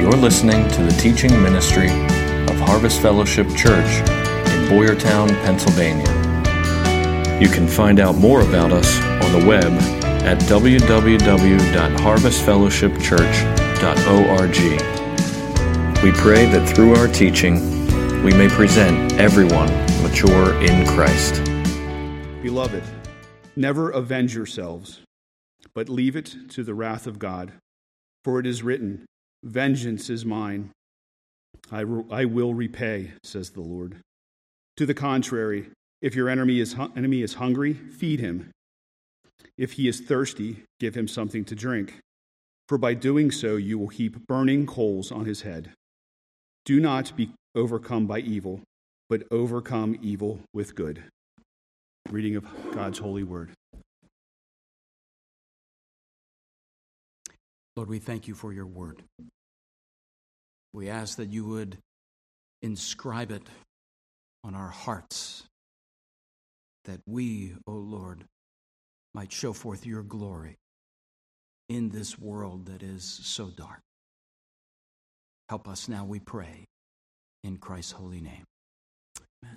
You're listening to the teaching ministry of Harvest Fellowship Church in Boyertown, Pennsylvania. You can find out more about us on the web at www.harvestfellowshipchurch.org. We pray that through our teaching, we may present everyone mature in Christ. Beloved, never avenge yourselves, but leave it to the wrath of God. For it is written, "Vengeance is mine. I will repay," says the Lord. To the contrary, if your enemy is hungry, feed him. If he is thirsty, give him something to drink. For by doing so, you will heap burning coals on his head. Do not be overcome by evil, but overcome evil with good. Reading of God's holy word. Lord, we thank you for your word. We ask that you would inscribe it on our hearts, that we, O Lord, might show forth your glory in this world that is so dark. Help us now, we pray, in Christ's holy name. Amen.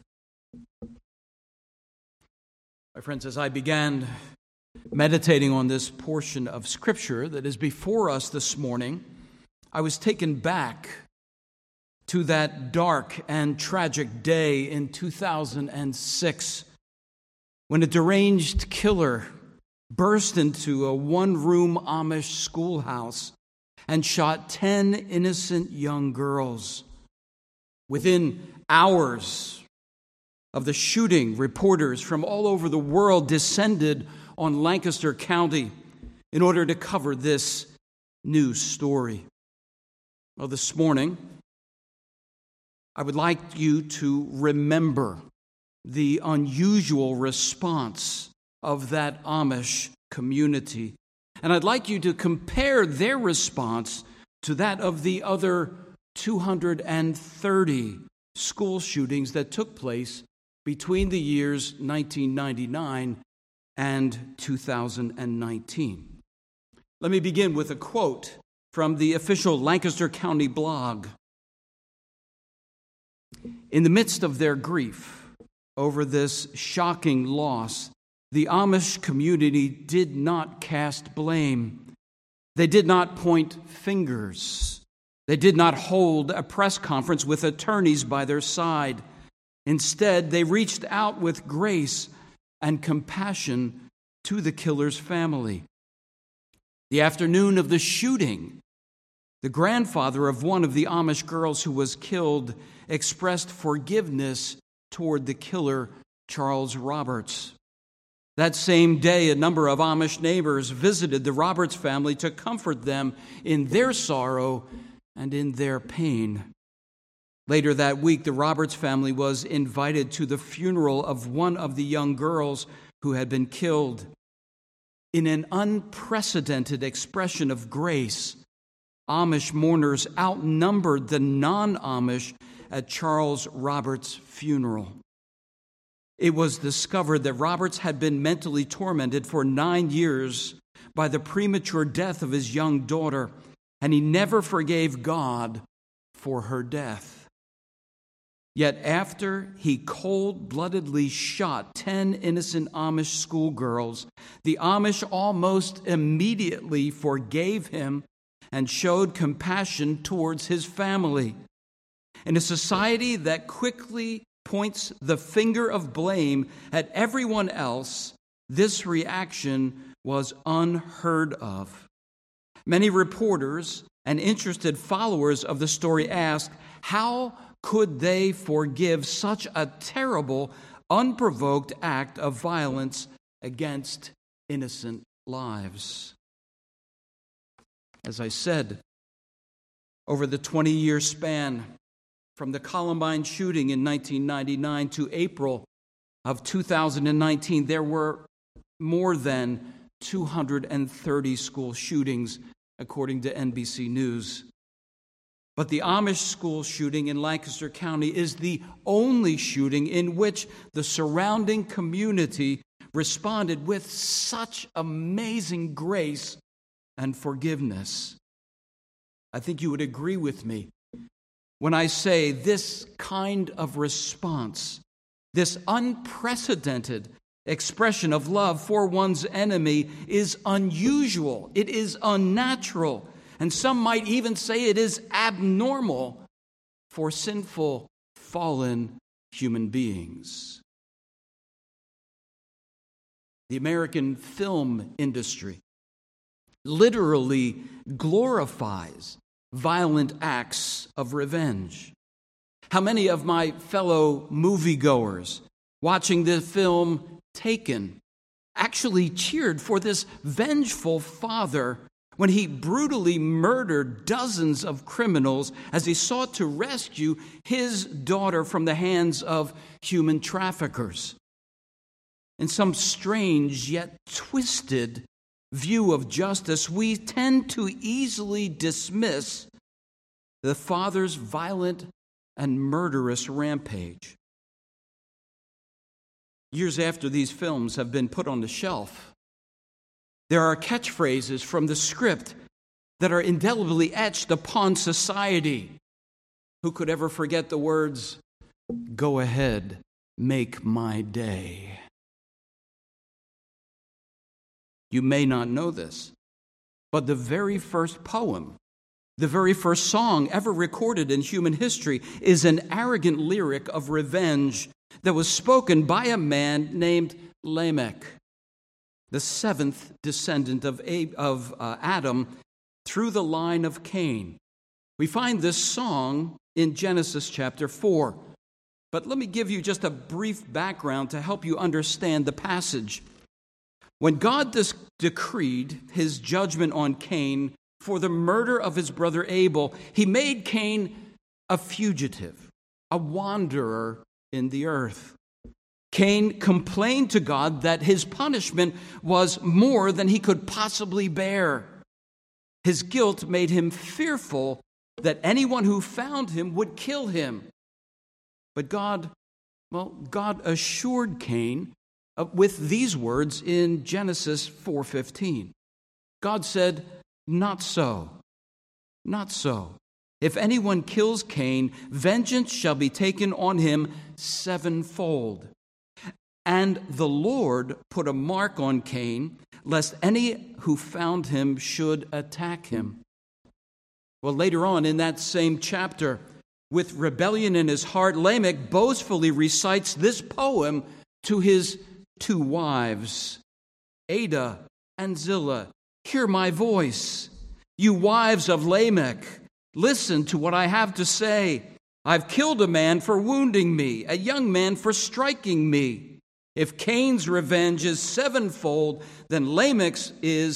My friends, as I began meditating on this portion of Scripture that is before us this morning, I was taken back to that dark and tragic day in 2006 when a deranged killer burst into a one-room Amish schoolhouse and shot 10 innocent young girls. Within hours of the shooting, reporters from all over the world descended on Lancaster County in order to cover this news story. Well, this morning, I would like you to remember the unusual response of that Amish community. And I'd like you to compare their response to that of the other 230 school shootings that took place between the years 1999 and 2019. Let me begin with a quote from the official Lancaster County blog. In the midst of their grief over this shocking loss, the Amish community did not cast blame. They did not point fingers. They did not hold a press conference with attorneys by their side. Instead, they reached out with grace and compassion to the killer's family. The afternoon of the shooting, the grandfather of one of the Amish girls who was killed expressed forgiveness toward the killer, Charles Roberts. That same day, a number of Amish neighbors visited the Roberts family to comfort them in their sorrow and in their pain. Later that week, the Roberts family was invited to the funeral of one of the young girls who had been killed. In an unprecedented expression of grace, Amish mourners outnumbered the non-Amish at Charles Roberts' funeral. It was discovered that Roberts had been mentally tormented for 9 years by the premature death of his young daughter, and he never forgave God for her death. Yet after he cold-bloodedly shot 10 innocent Amish schoolgirls, the Amish almost immediately forgave him and showed compassion towards his family. In a society that quickly points the finger of blame at everyone else, this reaction was unheard of. Many reporters and interested followers of the story asked, how could they forgive such a terrible, unprovoked act of violence against innocent lives? As I said, over the 20-year span from the Columbine shooting in 1999 to April of 2019, there were more than 230 school shootings, according to NBC News. But the Amish school shooting in Lancaster County is the only shooting in which the surrounding community responded with such amazing grace and forgiveness. I think you would agree with me when I say this kind of response, this unprecedented expression of love for one's enemy is unusual. It is unnatural. And some might even say it is abnormal for sinful, fallen human beings. The American film industry literally glorifies violent acts of revenge. How many of my fellow moviegoers watching the film Taken actually cheered for this vengeful father when he brutally murdered dozens of criminals as he sought to rescue his daughter from the hands of human traffickers? In some strange yet twisted view of justice, we tend to easily dismiss the father's violent and murderous rampage. Years after these films have been put on the shelf, there are catchphrases from the script that are indelibly etched upon society. Who could ever forget the words, "Go ahead, make my day"? You may not know this, but the very first poem, the very first song ever recorded in human history is an arrogant lyric of revenge that was spoken by a man named Lamech, the seventh descendant of Adam through the line of Cain. We find this song in Genesis chapter 4. But let me give you just a brief background to help you understand the passage. When God decreed his judgment on Cain for the murder of his brother Abel, he made Cain a fugitive, a wanderer in the earth. Cain complained to God that his punishment was more than he could possibly bear. His guilt made him fearful that anyone who found him would kill him. But God assured Cain with these words in Genesis 4:15. God said, "Not so, not so. If anyone kills Cain, vengeance shall be taken on him sevenfold. And the Lord put a mark on Cain, lest any who found him should attack him." Well, later on in that same chapter, with rebellion in his heart, Lamech boastfully recites this poem to his two wives, Ada and Zillah. "Hear my voice, you wives of Lamech. Listen to what I have to say. I've killed a man for wounding me, a young man for striking me. If Cain's revenge is sevenfold, then Lamech's is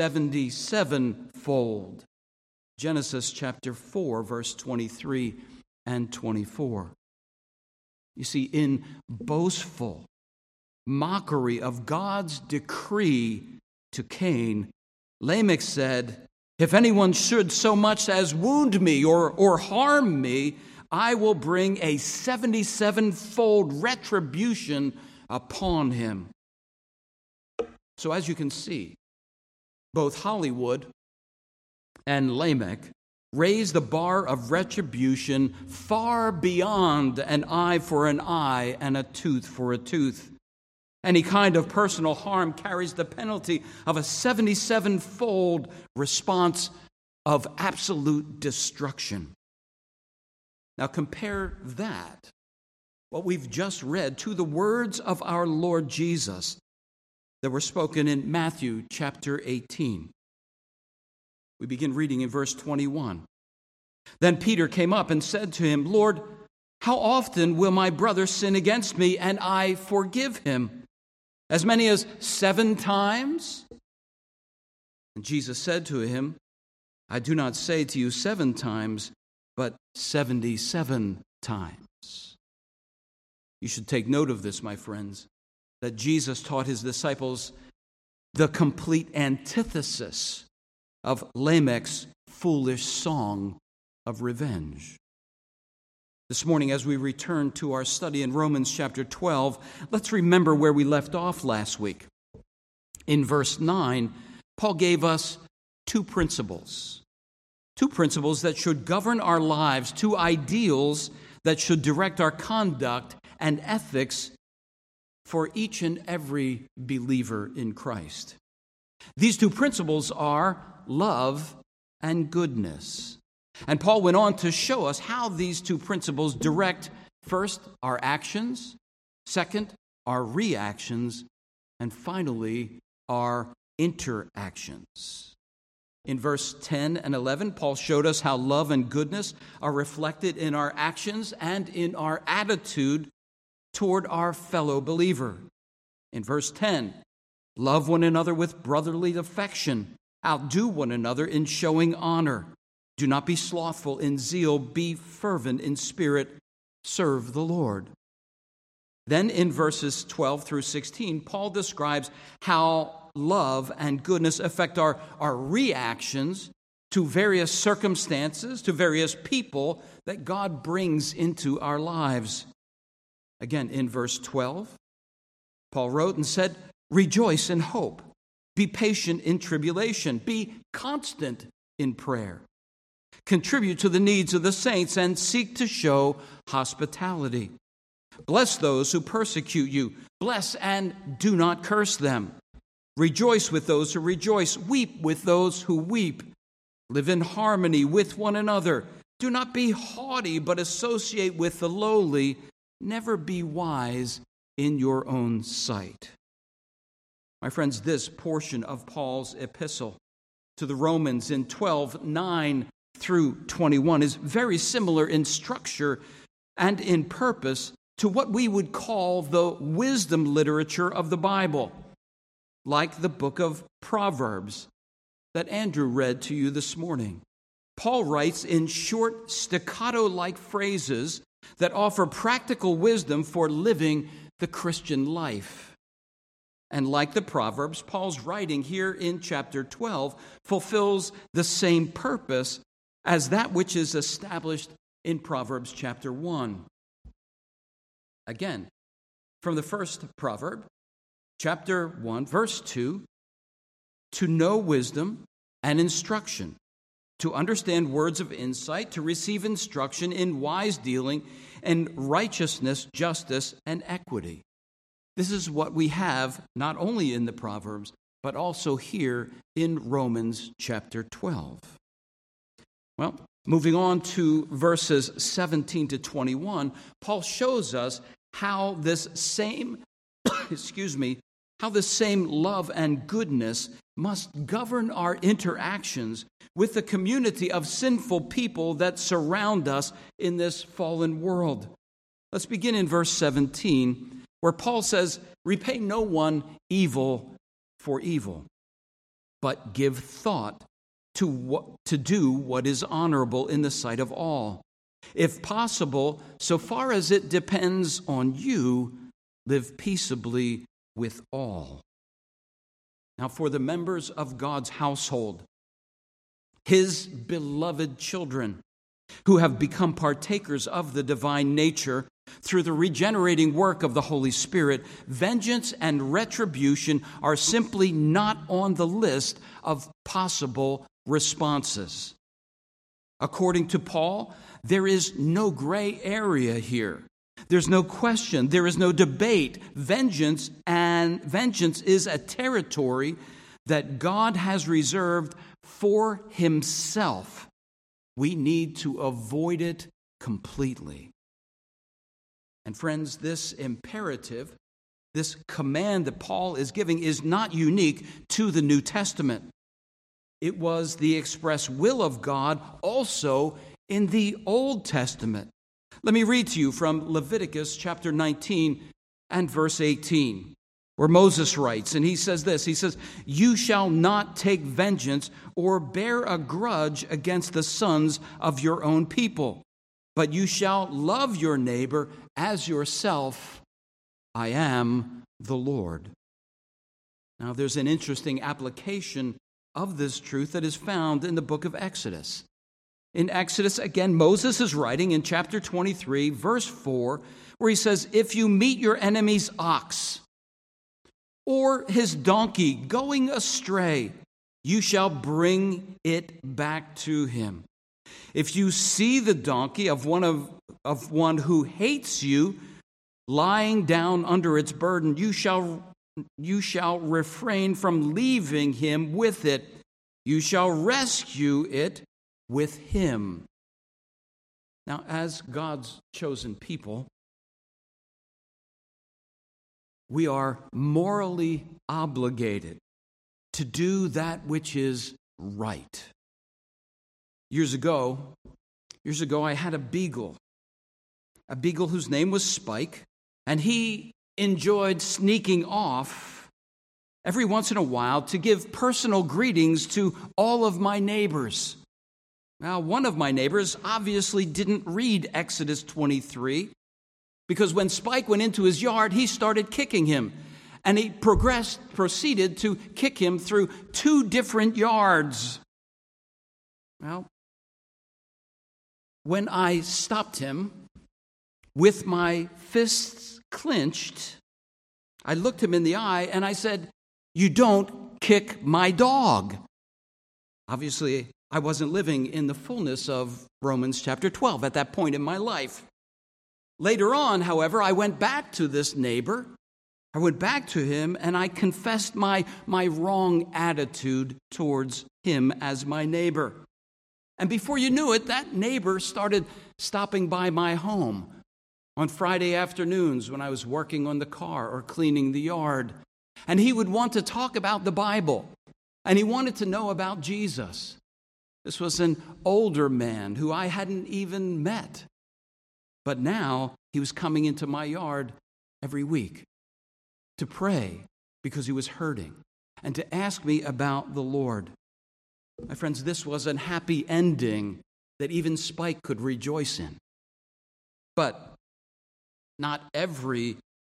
77-fold. Genesis chapter 4, verse 23 and 24. You see, in boastful mockery of God's decree to Cain, Lamech said, "If anyone should so much as wound me or harm me, I will bring a 77-fold retribution upon him." So as you can see, both Hollywood and Lamech raised the bar of retribution far beyond an eye for an eye and a tooth for a tooth. Any kind of personal harm carries the penalty of a 77-fold response of absolute destruction. Now compare that, what we've just read, to the words of our Lord Jesus that were spoken in Matthew chapter 18. We begin reading in verse 21. Then Peter came up and said to him, "Lord, how often will my brother sin against me and I forgive him? As many as 7 times? And Jesus said to him, "I do not say to you 7 times, but 77 times. You should take note of this, my friends, that Jesus taught his disciples the complete antithesis of Lamech's foolish song of revenge. This morning, as we return to our study in Romans chapter 12, let's remember where we left off last week. In verse 9, Paul gave us 2 principles. two principles that should govern our lives, two ideals that should direct our conduct and ethics for each and every believer in Christ. These two principles are love and goodness. And Paul went on to show us how these two principles direct, first, our actions, second, our reactions, and finally, our interactions. In verse 10 and 11, Paul showed us how love and goodness are reflected in our actions and in our attitude toward our fellow believer. In verse 10, love one another with brotherly affection. Outdo one another in showing honor. Do not be slothful in zeal. Be fervent in spirit. Serve the Lord. Then in verses 12 through 16, Paul describes how love and goodness affect our reactions to various circumstances, to various people that God brings into our lives. Again, in verse 12, Paul wrote and said, rejoice in hope. Be patient in tribulation. Be constant in prayer. Contribute to the needs of the saints and seek to show hospitality. Bless those who persecute you. Bless and do not curse them. Rejoice with those who rejoice. Weep with those who weep. Live in harmony with one another. Do not be haughty, but associate with the lowly. Never be wise in your own sight. My friends, this portion of Paul's epistle to the Romans in 12:9 through 21 is very similar in structure and in purpose to what we would call the wisdom literature of the Bible, like the book of Proverbs that Andrew read to you this morning. Paul writes in short, staccato-like phrases that offer practical wisdom for living the Christian life. And like the Proverbs, Paul's writing here in chapter 12 fulfills the same purpose as that which is established in Proverbs chapter 1. Again, from the first proverb, chapter 1, verse 2, to know wisdom and instruction, to understand words of insight, to receive instruction in wise dealing and righteousness, justice, and equity. This is what we have not only in the Proverbs, but also here in Romans chapter 12. Well, moving on to verses 17 to 21, Paul shows us how this same, how this same love and goodness must govern our interactions with the community of sinful people that surround us in this fallen world. Let's begin in verse 17, where Paul says, repay no one evil for evil, but give thought to do what is honorable in the sight of all. If possible, so far as it depends on you, live peaceably with all. Now, for the members of God's household, his beloved children, who have become partakers of the divine nature through the regenerating work of the Holy Spirit, vengeance and retribution are simply not on the list of possible responses. According to Paul, there is no gray area here. There's no question. There is no debate. Vengeance is a territory that God has reserved for himself. We need to avoid it completely. And friends, this imperative, this command that Paul is giving is not unique to the New Testament. It was the express will of God also in the Old Testament. Let me read to you from Leviticus chapter 19 and verse 18, where Moses writes, and he says this, he says, you shall not take vengeance or bear a grudge against the sons of your own people, but you shall love your neighbor as yourself. I am the Lord. Now, there's an interesting application of this truth that is found in the book of Exodus. In Exodus, again, Moses is writing in chapter 23, verse 4, where he says, if you meet your enemy's ox or his donkey going astray, you shall bring it back to him. If you see the donkey of one who hates you lying down under its burden, you shall refrain from leaving him with it. You shall rescue it with him. Now, as God's chosen people, we are morally obligated to do that which is right. Years ago, I had a beagle whose name was Spike, and he enjoyed sneaking off every once in a while to give personal greetings to all of my neighbors. Now, one of my neighbors obviously didn't read Exodus 23, because when Spike went into his yard, he started kicking him. And he proceeded to kick him through 2 different yards. Well, when I stopped him with my fists clenched, I looked him in the eye and I said, "You don't kick my dog." Obviously, I wasn't living in the fullness of Romans chapter 12 at that point in my life. Later on, however, I went back to this neighbor. I went back to him and I confessed my wrong attitude towards him as my neighbor. And before you knew it, that neighbor started stopping by my home on Friday afternoons when I was working on the car or cleaning the yard. And he would want to talk about the Bible, and he wanted to know about Jesus. This was an older man who I hadn't even met. But now he was coming into my yard every week to pray because he was hurting and to ask me about the Lord. My friends, this was a happy ending that even Spike could rejoice in. But not every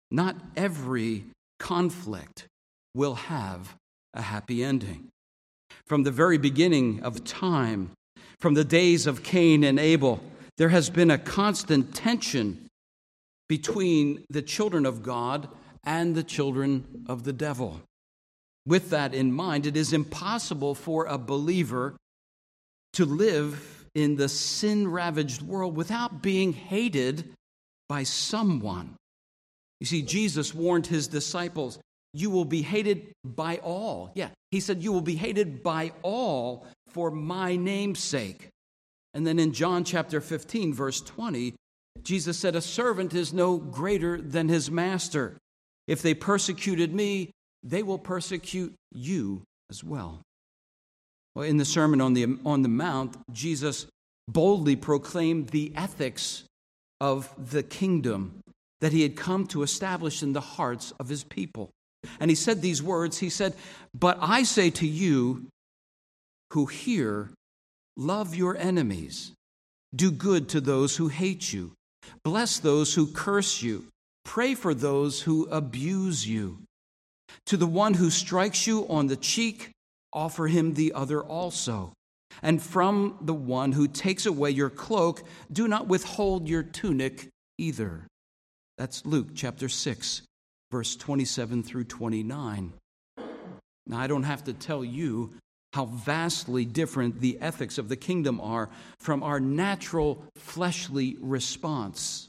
conflict will have a happy ending. From the very beginning of time, from the days of Cain and Abel, there has been a constant tension between the children of God and the children of the devil. With that in mind, it is impossible for a believer to live in the sin-ravaged world without being hated by someone. You see, Jesus warned his disciples, "You will be hated by all." Yeah, he said, "You will be hated by all for my name's sake." And then in John chapter 15, verse 20, Jesus said, "A servant is no greater than his master. If they persecuted me, they will persecute you as well." Well, in the Sermon on the Mount, Jesus boldly proclaimed the ethics of the kingdom that he had come to establish in the hearts of his people. And he said these words, he said, "But I say to you who hear, love your enemies, do good to those who hate you, bless those who curse you, pray for those who abuse you. To the one who strikes you on the cheek, offer him the other also. And from the one who takes away your cloak, do not withhold your tunic either." That's Luke chapter 6, verse 27 through 29. Now, I don't have to tell you how vastly different the ethics of the kingdom are from our natural fleshly response.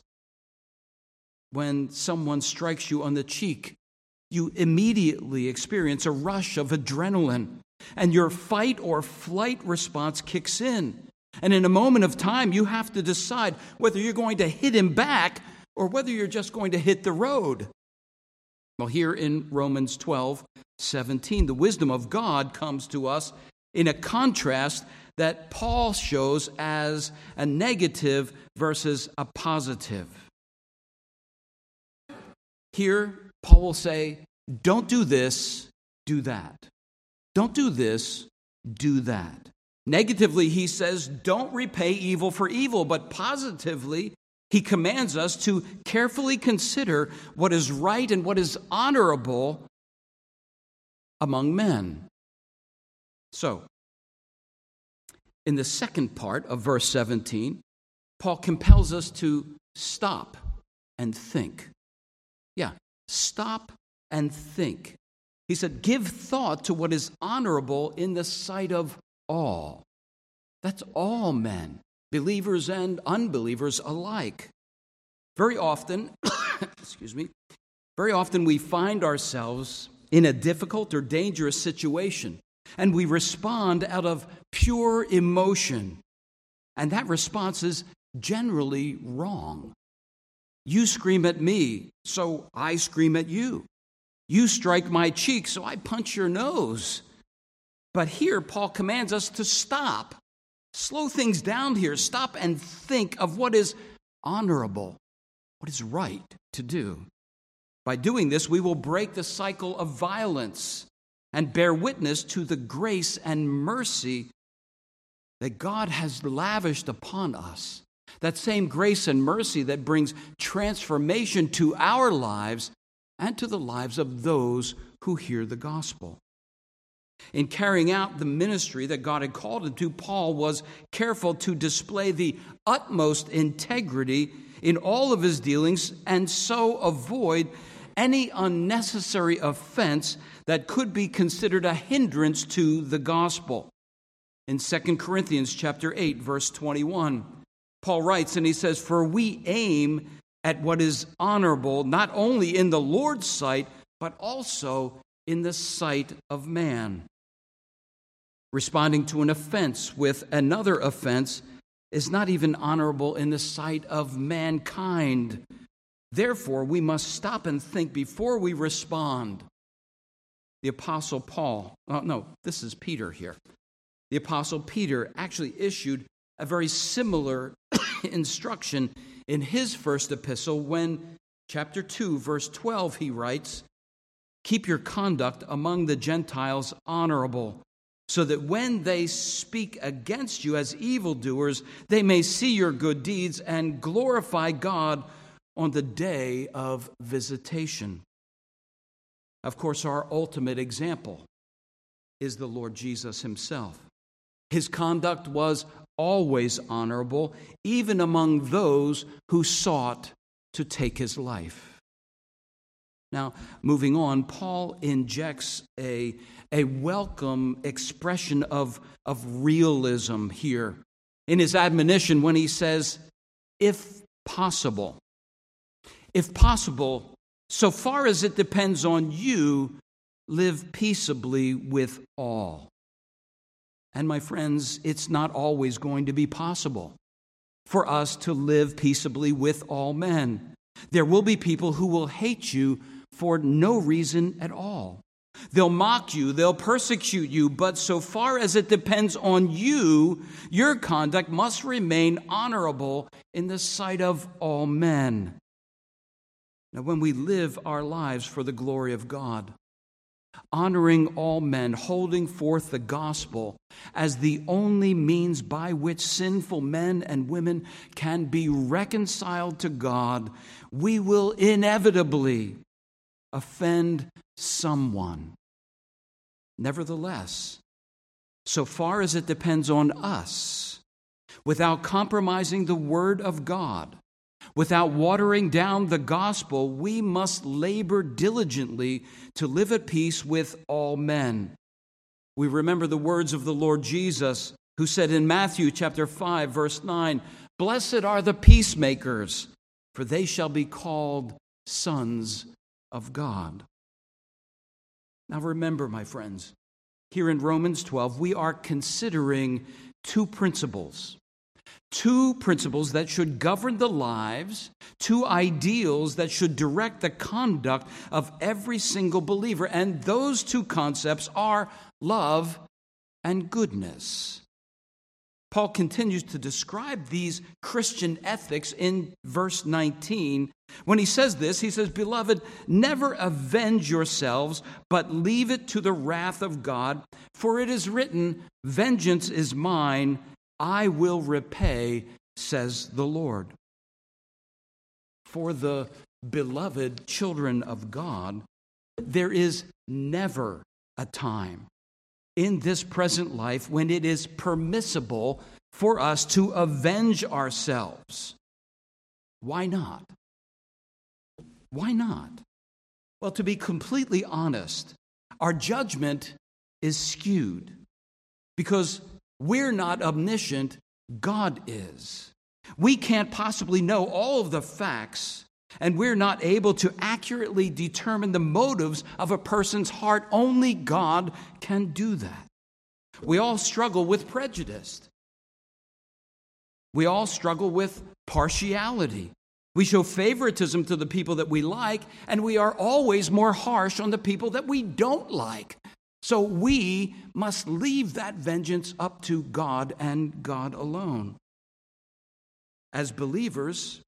When someone strikes you on the cheek, you immediately experience a rush of adrenaline, and your fight or flight response kicks in. And in a moment of time, you have to decide whether you're going to hit him back or whether you're just going to hit the road. Well, here in Romans 12:17, the wisdom of God comes to us in a contrast that Paul shows as a negative versus a positive. Here, Paul will say, don't do this, do that. Don't do this, do that. Negatively, he says, don't repay evil for evil, but positively, he commands us to carefully consider what is right and what is honorable among men. So, in the second part of verse 17, Paul compels us to stop and think. Yeah, stop and think. He said, give thought to what is honorable in the sight of all. That's all men, believers and unbelievers alike. Very often, very often we find ourselves in a difficult or dangerous situation, and we respond out of pure emotion. And that response is generally wrong. You scream at me, so I scream at you. You strike my cheek, so I punch your nose. But here, Paul commands us to stop. Slow things down here. Stop and think of what is honorable, what is right to do. By doing this, we will break the cycle of violence and bear witness to the grace and mercy that God has lavished upon us. That same grace and mercy that brings transformation to our lives and to the lives of those who hear the gospel. In carrying out the ministry that God had called him to, Paul was careful to display the utmost integrity in all of his dealings and so avoid any unnecessary offense that could be considered a hindrance to the gospel. In 2 Corinthians chapter 8, verse 21, Paul writes, and he says, "For we aim at what is honorable, not only in the Lord's sight, but also in the sight of man." Responding to an offense with another offense is not even honorable in the sight of mankind. Therefore, we must stop and think before we respond. The Apostle this is Peter here. The Apostle Peter actually issued a very similar instruction in his first epistle when, chapter 2, verse 12, he writes, "Keep your conduct among the Gentiles honorable, so that when they speak against you as evildoers, they may see your good deeds and glorify God on the day of visitation." Of course, our ultimate example is the Lord Jesus himself. His conduct was always honorable, even among those who sought to take his life. Now, moving on, Paul injects a welcome expression of realism here in his admonition when he says, if possible, so far as it depends on you, live peaceably with all. And my friends, it's not always going to be possible for us to live peaceably with all men. There will be people who will hate you for no reason at all. They'll mock you, they'll persecute you, but so far as it depends on you, your conduct must remain honorable in the sight of all men. Now, when we live our lives for the glory of God, honoring all men, holding forth the gospel as the only means by which sinful men and women can be reconciled to God, we will inevitably offend someone. Nevertheless, so far as it depends on us, without compromising the word of God, without watering down the gospel, we must labor diligently to live at peace with all men. We remember the words of the Lord Jesus, who said in Matthew chapter 5, verse 9, "Blessed are the peacemakers, for they shall be called sons of God." Now remember, my friends, here in Romans 12, we are considering two principles that should govern the lives, two ideals that should direct the conduct of every single believer. And those two concepts are love and goodness. Paul continues to describe these Christian ethics in verse 19. When he says this, he says, "Beloved, never avenge yourselves, but leave it to the wrath of God. For it is written, 'Vengeance is mine, I will repay,' says the Lord." For the beloved children of God, there is never a time in this present life when it is permissible for us to avenge ourselves. Why not? Why not? Well, to be completely honest, our judgment is skewed because we're not omniscient, God is. We can't possibly know all of the facts, and we're not able to accurately determine the motives of a person's heart. Only God can do that. We all struggle with prejudice. We all struggle with partiality. We show favoritism to the people that we like, and we are always more harsh on the people that we don't like. So we must leave that vengeance up to God and God alone. As believers,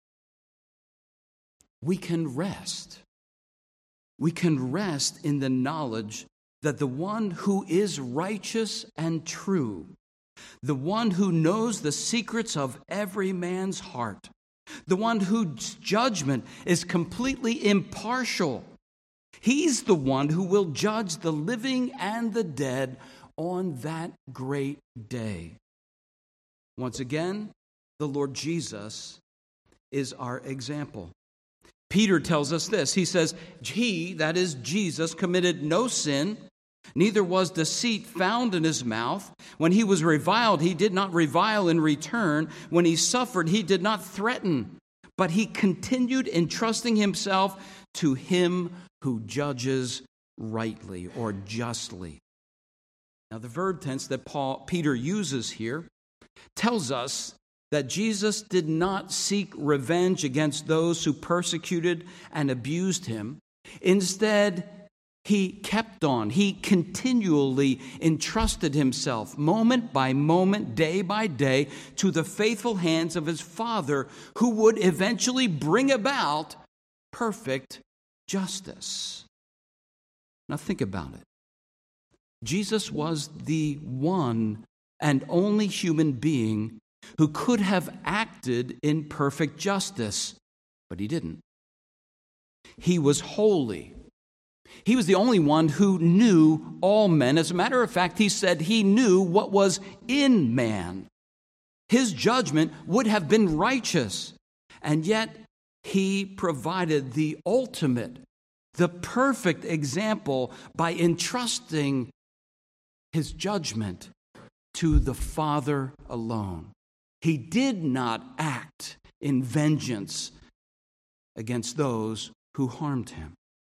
we can rest. We can rest in the knowledge that the one who is righteous and true, the one who knows the secrets of every man's heart, the one whose judgment is completely impartial, he's the one who will judge the living and the dead on that great day. Once again, the Lord Jesus is our example. Peter tells us this. He says, he, that is Jesus, committed no sin, neither was deceit found in his mouth. When he was reviled, he did not revile in return. When he suffered, he did not threaten, but he continued entrusting himself to him who judges rightly or justly. Now, the verb tense that Peter uses here tells us that Jesus did not seek revenge against those who persecuted and abused him. Instead, he kept on. He continually entrusted himself, moment by moment, day by day, to the faithful hands of his Father, who would eventually bring about perfect justice. Now think about it. Jesus was the one and only human being who could have acted in perfect justice, but he didn't. He was holy. He was the only one who knew all men. As a matter of fact, he said he knew what was in man. His judgment would have been righteous, and yet he provided the ultimate, the perfect example by entrusting his judgment to the Father alone. He did not act in vengeance against those who harmed him.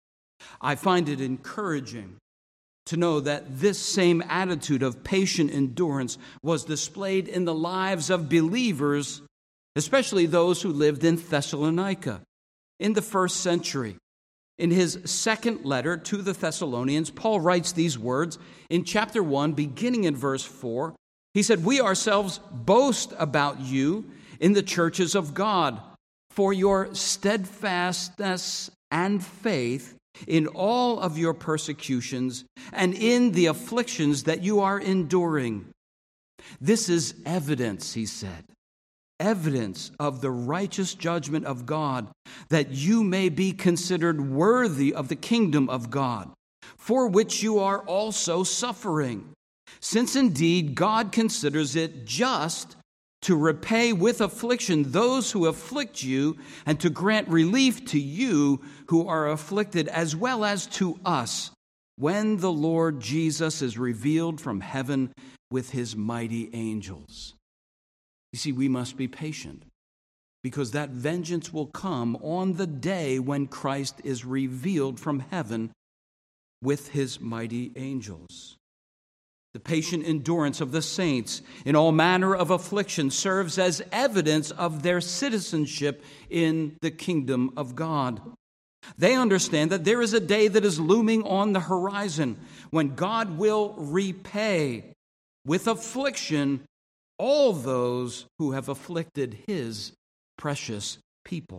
I find it encouraging to know that this same attitude of patient endurance was displayed in the lives of believers, especially those who lived in Thessalonica in the first century. In his second letter to the Thessalonians, Paul writes these words in chapter 1, beginning in verse 4. He said, "We ourselves boast about you in the churches of God for your steadfastness and faith in all of your persecutions and in the afflictions that you are enduring. This is evidence," he said, "evidence of the righteous judgment of God, that you may be considered worthy of the kingdom of God, for which you are also suffering. Since indeed God considers it just to repay with affliction those who afflict you, and to grant relief to you who are afflicted, as well as to us, when the Lord Jesus is revealed from heaven with his mighty angels." You see, we must be patient, because that vengeance will come on the day when Christ is revealed from heaven with his mighty angels. The patient endurance of the saints in all manner of affliction serves as evidence of their citizenship in the kingdom of God. They understand that there is a day that is looming on the horizon when God will repay with affliction all those who have afflicted his precious people.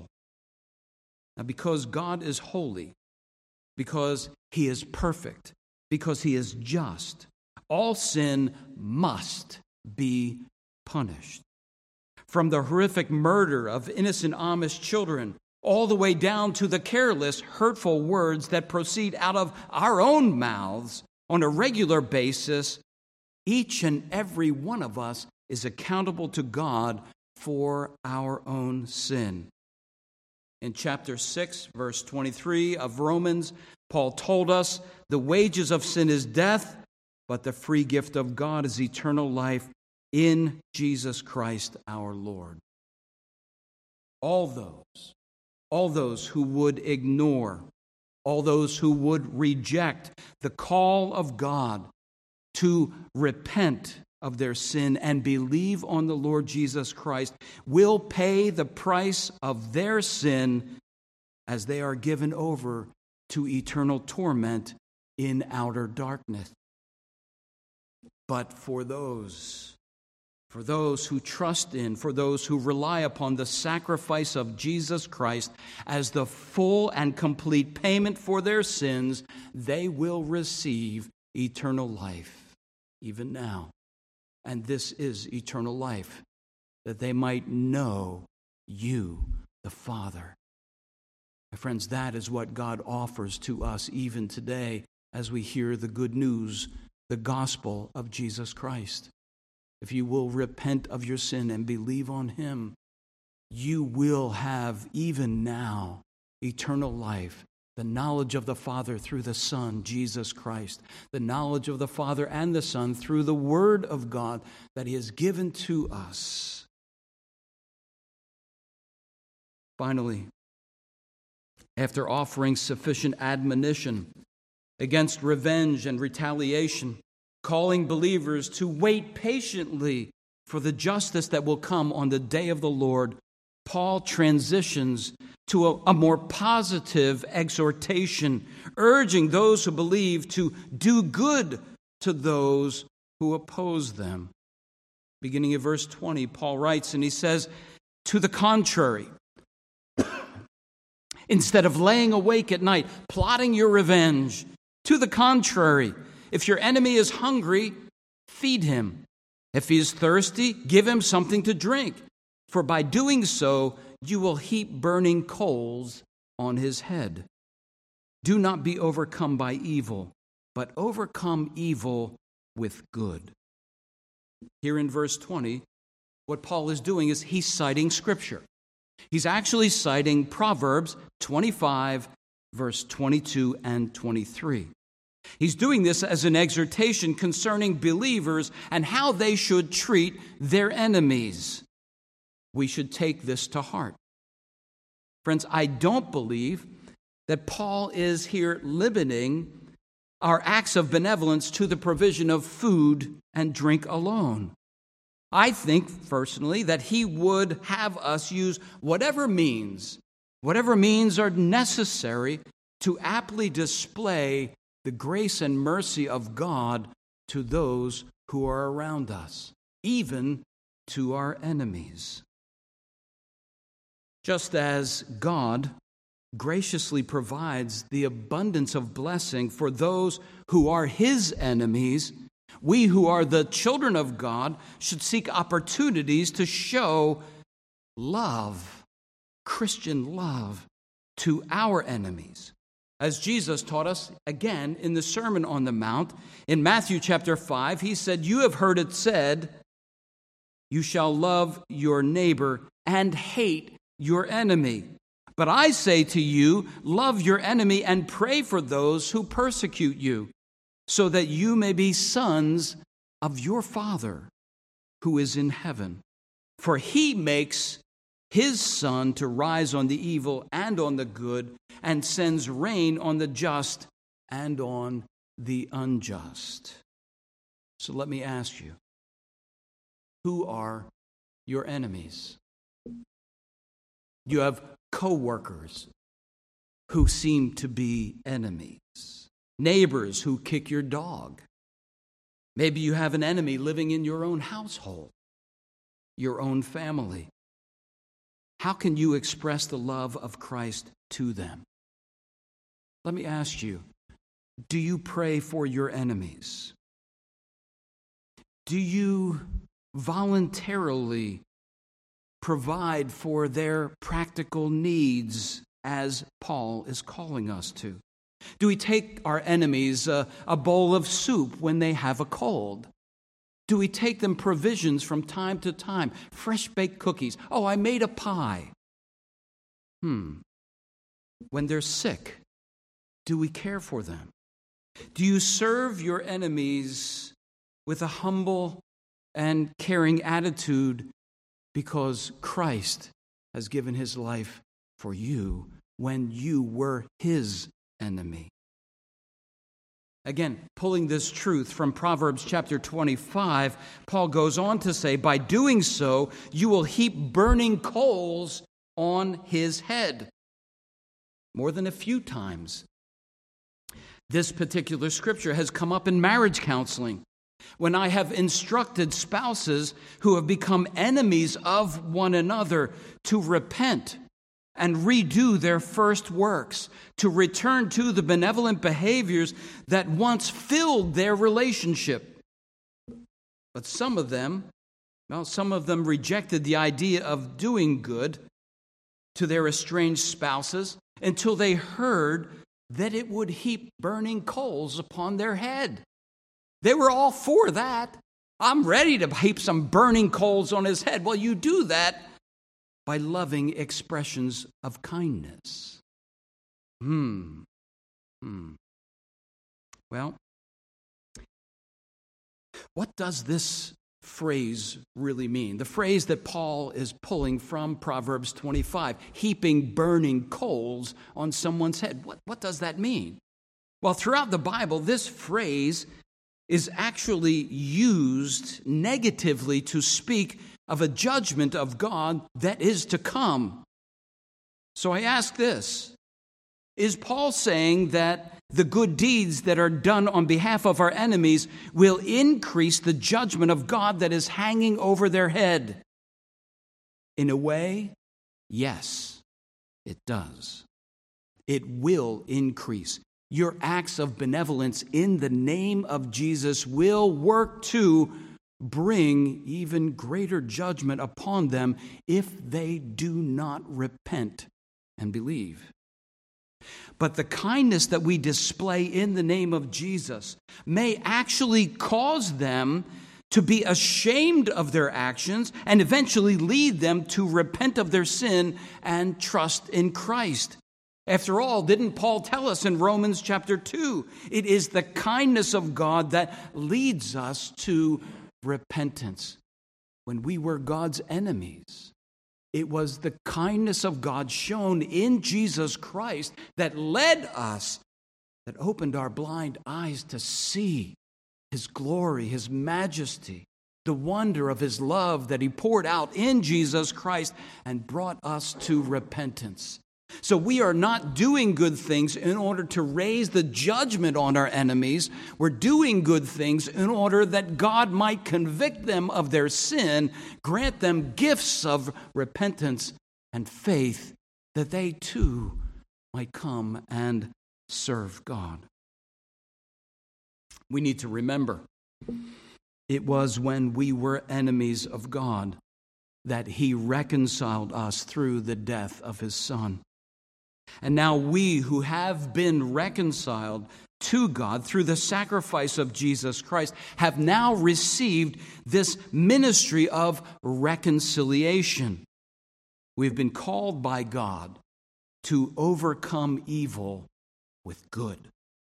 Now, because God is holy, because he is perfect, because he is just, all sin must be punished. From the horrific murder of innocent Amish children, all the way down to the careless, hurtful words that proceed out of our own mouths on a regular basis, each and every one of us is accountable to God for our own sin. In chapter 6, verse 23 of Romans, Paul told us the wages of sin is death, but the free gift of God is eternal life in Jesus Christ our Lord. All those who would ignore, all those who would reject the call of God to repent of their sin and believe on the Lord Jesus Christ will pay the price of their sin as they are given over to eternal torment in outer darkness. But for those who trust in, for those who rely upon the sacrifice of Jesus Christ as the full and complete payment for their sins, they will receive eternal life, even now. And this is eternal life, that they might know you, the Father. My friends, that is what God offers to us even today as we hear the good news, the gospel of Jesus Christ. If you will repent of your sin and believe on Him, you will have even now eternal life, the knowledge of the Father through the Son, Jesus Christ, the knowledge of the Father and the Son through the Word of God that He has given to us. Finally, after offering sufficient admonition against revenge and retaliation, calling believers to wait patiently for the justice that will come on the day of the Lord, Paul transitions to a more positive exhortation, urging those who believe to do good to those who oppose them. Beginning of verse 20, Paul writes, and he says, "To the contrary, instead of laying awake at night, plotting your revenge, to the contrary, if your enemy is hungry, feed him. If he is thirsty, give him something to drink. For by doing so, you will heap burning coals on his head. Do not be overcome by evil, but overcome evil with good." Here in verse 20, what Paul is doing is he's citing Scripture. He's actually citing Proverbs 25, verse 22 and 23. He's doing this as an exhortation concerning believers and how they should treat their enemies. We should take this to heart. Friends, I don't believe that Paul is here limiting our acts of benevolence to the provision of food and drink alone. I think, personally, that he would have us use whatever means are necessary to aptly display the grace and mercy of God to those who are around us, even to our enemies. Just as God graciously provides the abundance of blessing for those who are His enemies, we who are the children of God should seek opportunities to show love, Christian love, to our enemies. As Jesus taught us again in the Sermon on the Mount, in Matthew chapter 5, He said, "You have heard it said, you shall love your neighbor and hate your enemy. But I say to you, love your enemy and pray for those who persecute you, so that you may be sons of your Father who is in heaven. For He makes His sun to rise on the evil and on the good, and sends rain on the just and on the unjust." So let me ask you, who are your enemies? You have co-workers who seem to be enemies, neighbors who kick your dog. Maybe you have an enemy living in your own household, your own family. How can you express the love of Christ to them? Let me ask you, do you pray for your enemies? Do you voluntarily provide for their practical needs as Paul is calling us to? Do we take our enemies a bowl of soup when they have a cold? Do we take them provisions from time to time? Fresh-baked cookies. Oh, I made a pie. When they're sick, do we care for them? Do you serve your enemies with a humble and caring attitude because Christ has given his life for you when you were his enemy? Again, pulling this truth from Proverbs chapter 25, Paul goes on to say, by doing so, you will heap burning coals on his head. More than a few times, this particular scripture has come up in marriage counseling, when I have instructed spouses who have become enemies of one another to repent and redo their first works, to return to the benevolent behaviors that once filled their relationship. But some of them rejected the idea of doing good to their estranged spouses until they heard that it would heap burning coals upon their head. They were all for that. I'm ready to heap some burning coals on his head. Well, you do that by loving expressions of kindness. Well, what does this phrase really mean? The phrase that Paul is pulling from Proverbs 25, heaping burning coals on someone's head. What does that mean? Well, throughout the Bible, this phrase is actually used negatively to speak of a judgment of God that is to come. So I ask this, is Paul saying that the good deeds that are done on behalf of our enemies will increase the judgment of God that is hanging over their head? In a way, yes, it does. It will increase. Your acts of benevolence in the name of Jesus will work to bring even greater judgment upon them if they do not repent and believe. But the kindness that we display in the name of Jesus may actually cause them to be ashamed of their actions and eventually lead them to repent of their sin and trust in Christ. After all, didn't Paul tell us in Romans chapter 2, it is the kindness of God that leads us to repentance. When we were God's enemies, it was the kindness of God shown in Jesus Christ that led us, that opened our blind eyes to see his glory, his majesty, the wonder of his love that he poured out in Jesus Christ and brought us to repentance. So we are not doing good things in order to raise the judgment on our enemies. We're doing good things in order that God might convict them of their sin, grant them gifts of repentance and faith, that they too might come and serve God. We need to remember, it was when we were enemies of God that he reconciled us through the death of his Son. And now we who have been reconciled to God through the sacrifice of Jesus Christ have now received this ministry of reconciliation. We've been called by God to overcome evil with good.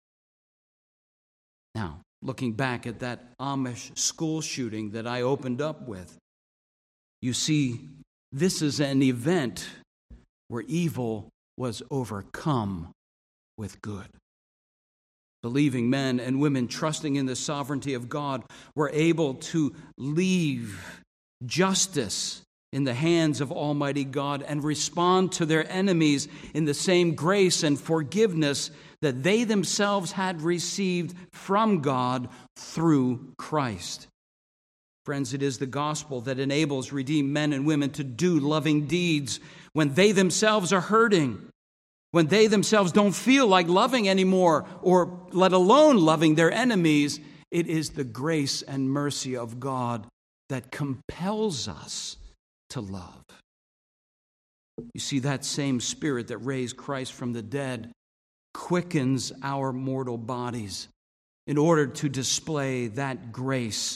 Now, looking back at that Amish school shooting that I opened up with, you see, this is an event where evil was overcome with good. Believing men and women trusting in the sovereignty of God were able to leave justice in the hands of Almighty God and respond to their enemies in the same grace and forgiveness that they themselves had received from God through Christ. Friends, it is the gospel that enables redeemed men and women to do loving deeds when they themselves are hurting, when they themselves don't feel like loving anymore, or let alone loving their enemies. It is the grace and mercy of God that compels us to love. You see, that same Spirit that raised Christ from the dead quickens our mortal bodies in order to display that grace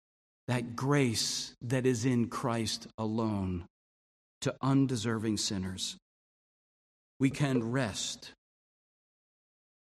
that is in Christ alone to undeserving sinners. We can rest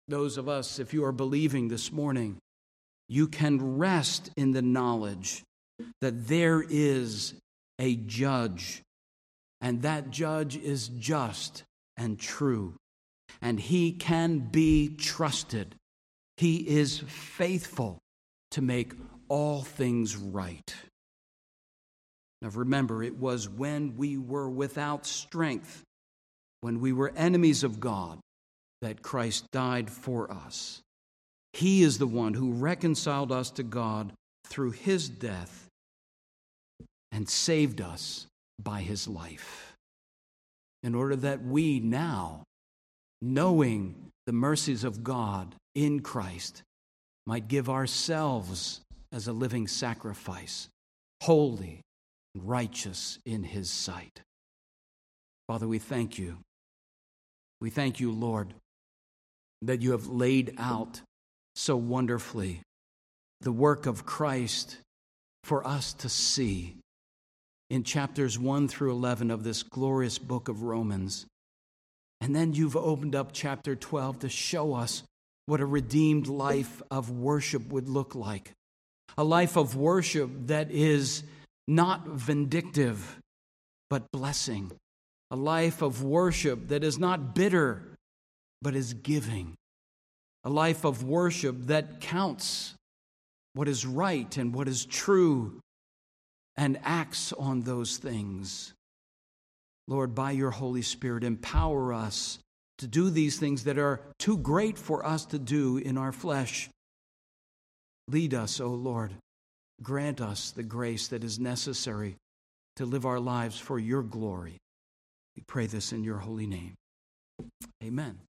Those of us, if you are believing this morning, you can rest in the knowledge that there is a judge, and that judge is just and true, and he can be trusted. He is faithful to make all things right. Now remember, it was when we were without strength, when we were enemies of God, that Christ died for us. He is the one who reconciled us to God through his death and saved us by his life, in order that we now, knowing the mercies of God in Christ, might give ourselves as a living sacrifice, holy and righteous in his sight. Father, we thank you. We thank you, Lord, that you have laid out so wonderfully the work of Christ for us to see in chapters 1 through 11 of this glorious book of Romans. And then you've opened up chapter 12 to show us what a redeemed life of worship would look like. A life of worship that is not vindictive, but blessing. A life of worship that is not bitter, but is giving. A life of worship that counts what is right and what is true and acts on those things. Lord, by your Holy Spirit, empower us to do these things that are too great for us to do in our flesh. Lead us, O Lord. Grant us the grace that is necessary to live our lives for your glory. We pray this in your holy name. Amen.